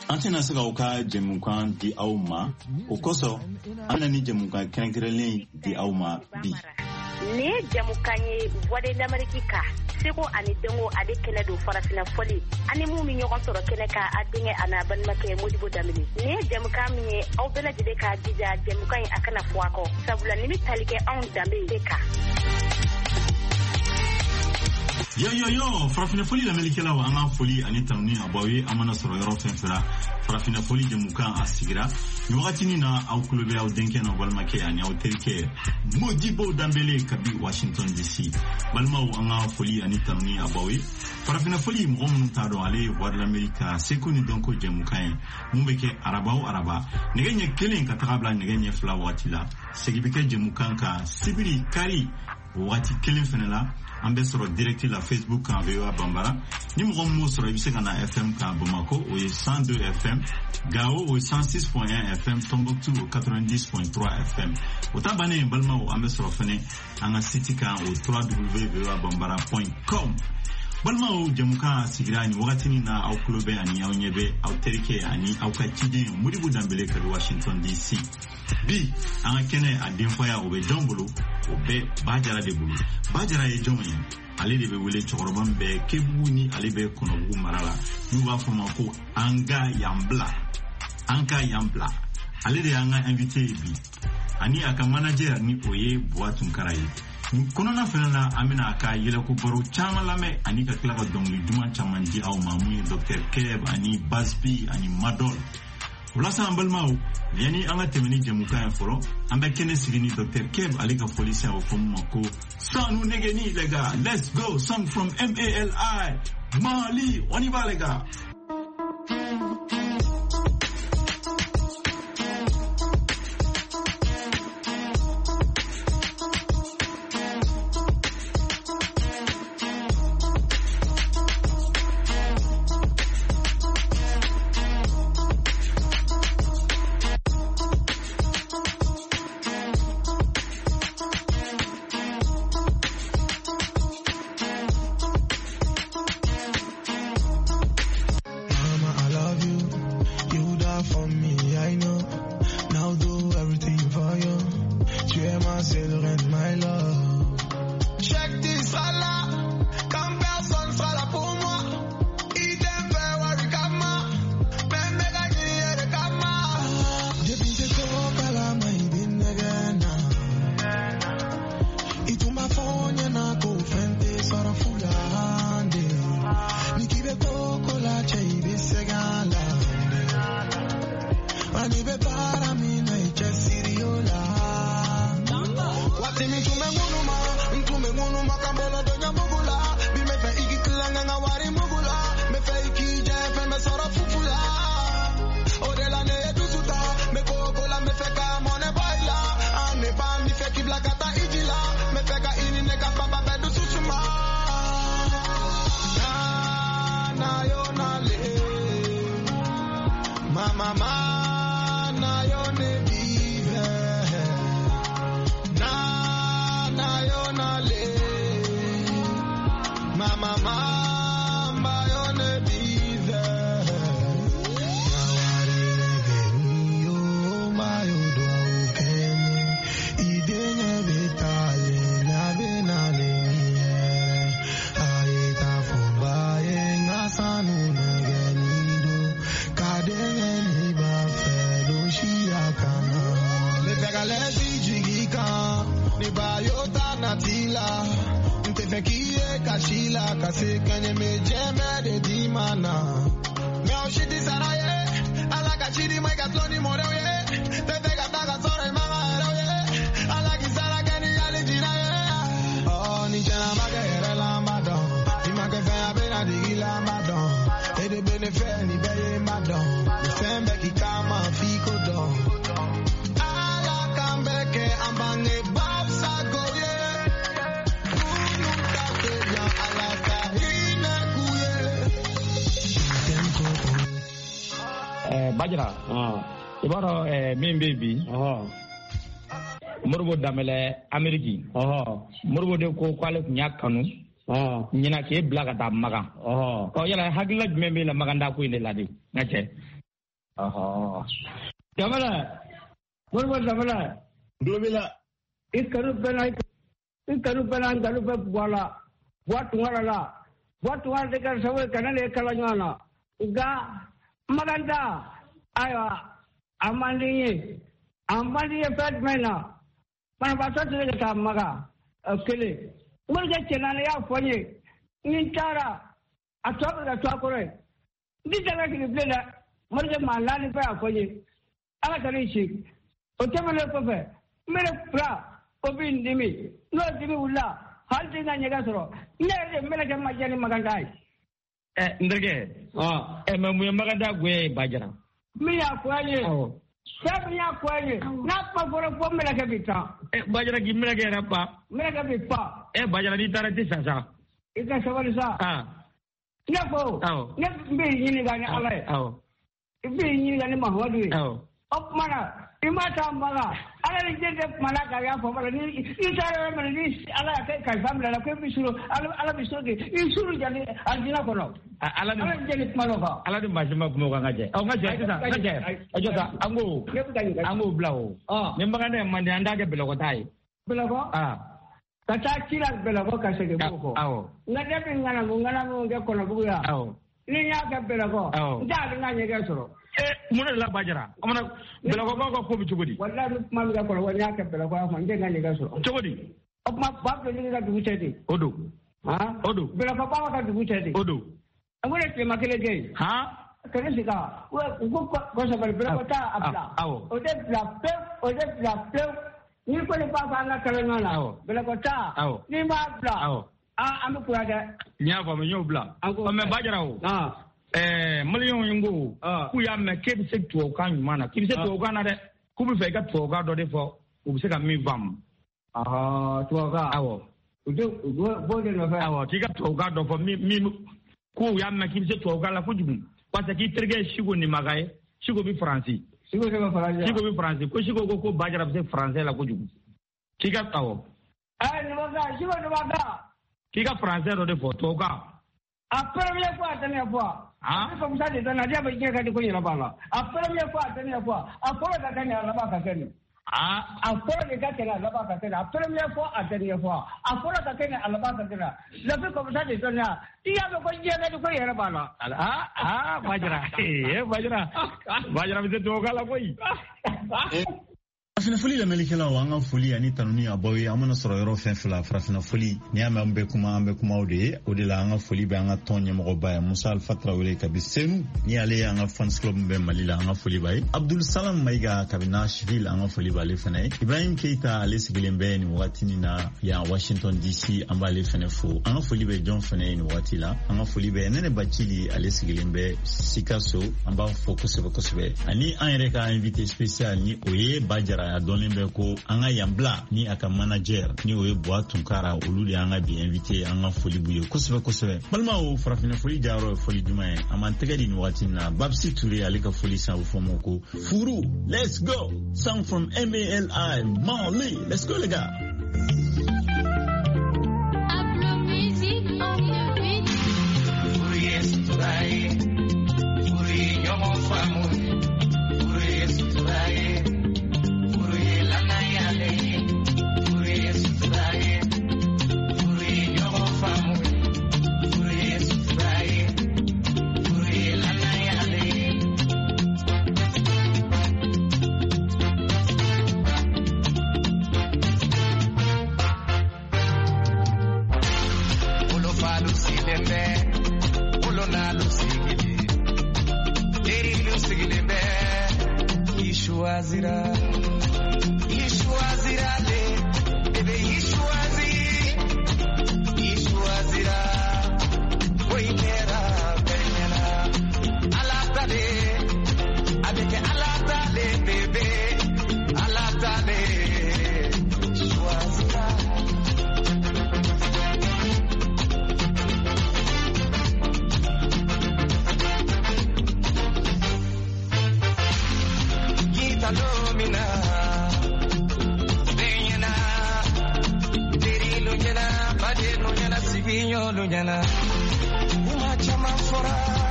Antena saka uka jemukan di auma ukoso anani jemukan kenkrelen di auma bi ne jamukanye wade namarikika seko ani dengo ade kele do farafina foli ani mu mi nyoko soro kele ka adinge ana ban make modibo damini ne jamukam ni au bela jide ka dija jamukan akana fuako sabula nimi talike on dambe ka Yo, farafina foli la melikela wa anga foli ani tamni abawi amana soro yoro fenfera farafina foli jemukan asigira ni wakati ni na au kulobe au denke na walmake ani au terike modibo dambele kabi Washington DC balma wa anga foli ani tamni abawi farafina foli mgomu tado ale wadla Amerika sekuni donko jemukan mumbeke araba negenye kelen katakabla negenye fla watila segibike jemukan ka sibiri kari wati kelen fenela ambassador direct la Facebook kan VOA Bambara ni mo soro ibise kana FM kan Bamako o 102 FM Gao o 106.1 FM Tombouctou 90.3 FM o tabane balma o ambassador fene anga city kan o www.bambara.com balma o jamuka sigirani wakati ni na au kulobe ani au nyebe au terike ani au kachide muribu dambele ka Washington DC bi anga kene adinfaya o be dombolo o be bajara de bulu bajara ye jomi ale de be wele chokoroban be kebuni ale be konobu marala nuba foma ko anga yambla ale de anga invité bi ani aka manager ni oye boatun karaye kono na fenana amina aka yele ko baro chama lame ani ka klaba dongli duma chamanji au mamu Dr. Keb ani Basbi ani Madol Ulasa ambalmao yani anga temeni jemuka en foro ambe kene sigini Dr. Keb alika polisi au komako sanu negeni lega let's go song from MALI Mali on va lega Bajra ibaro min baby Murbo damele Ameriki Murbo de ko kwale nya kanu nyina ke blaga da maga yala hagla membe la maganda ko ile ladi ngache aha jamala morbo jamala globela ikaru bena ngaru be wala watu wala de kan sawe kanale kalanyana ga maganda aywa amandi fatmena mana basa de ta maga kele murga kenana ya fonye ni tara atwa ga twa kore ni daga ki blela murga malani fa fonye ala kare shi o temele ko fe mere pra obi ndimi no dimi ulla hal dinga nyaga soro ne mele ke majani magandai ndrege mamu maganda gwe bajara mi ya kwaye sabu ya kwaye na pa goro ko mele ke bita bajara gi mele ke rapa mele ke bita bajara di tarati sasa ika sabali sa ne ko ne mbi yini ga ni ala mbi yini ga ni mahwadu mana imata mala ala ni jende mala ga ya fo mala ni itara mala ni ala kai famla la ko bisuro ala bisuro ke isuru jani aljina ko no ala ni jende malo ko ala ni majima ko ko ngaje ngaje ajoka ango blawo ni mbagande mande andage beloko tai beloko kata kila beloko ka sege boko ngade bi ngana ngo nge ko no buya ni ya ka beloko ndali nganye ga soro muna la bajara amana belako ko bi cugudi wallahi mam ga ko wani aka belako ma ndenga ni gaso cugudi ma babbe ni ga dubu tedi odo belako ba ka dubu tedi odo amure te makele ge kene sika ko sa belako ta abla ode la pe ni ko le ba fa na kala ngala belako ta ni ma abla am ko ya nya ba me nyobla o me bajara o million yingo ku ya me ke bi se to kan mana ki bi se to kan na de ku bi fe ga to ga do de fo u bi se ka mi vam to ga awo bo de no fa awo ti ga to ga do fo mi ku ya me ki bi se to ga la ku jugu parce que terge shigo ni magaye shigo bi français shigo bi français ko shigo ko bajara bi se français la ku jugu ki ga tawo ni maga shigo ni maga ki ga français do de fo to ga a première fois dernière fois comme ça de na dia ba nyaka di ko yira bala a première fois dernière fois a ko da kan ya ba ka kani a ko da ka kana la ba ka kani a première fois a dernière fois a ko da kan ya la ba ka kani la fi comme ça de na dia ba ko nyaka di ko yira bala bajara bi to gala koy Farafina foli la melikela wanga foli ani tanuni abawi amana soro yoro fenfila farafina foli ni ambe kuma ode la anga foli be anga tonye mo ba Musa Al-Fatra wele kabisenu ni ale anga fans club be malila anga foli bay Abdul Salam Maiga kabina Nashville anga foli ba le fene Ibrahim Keita ale sigilembe ni watini na ya Washington DC amba le fene fo anga foli be John fene ni watila anga foli be nene bachili ale sigilembe Sikaso amba fo kosebe ani anreka invité spécial ni oye bajara a donné ko anga yambla ni aka manager ni oye boa tunkara oludi anga bi invité anga foli buye kosebe balma o farafina foli jaro foli dumaye amantega di wati na Babsi Touré alika foli sa fomo ko furu let's go song from MALI Marley let's go les gars Apple music on the beat Furu yes try Furu yomo famu Furu yes try Lunyana, uma chama fora.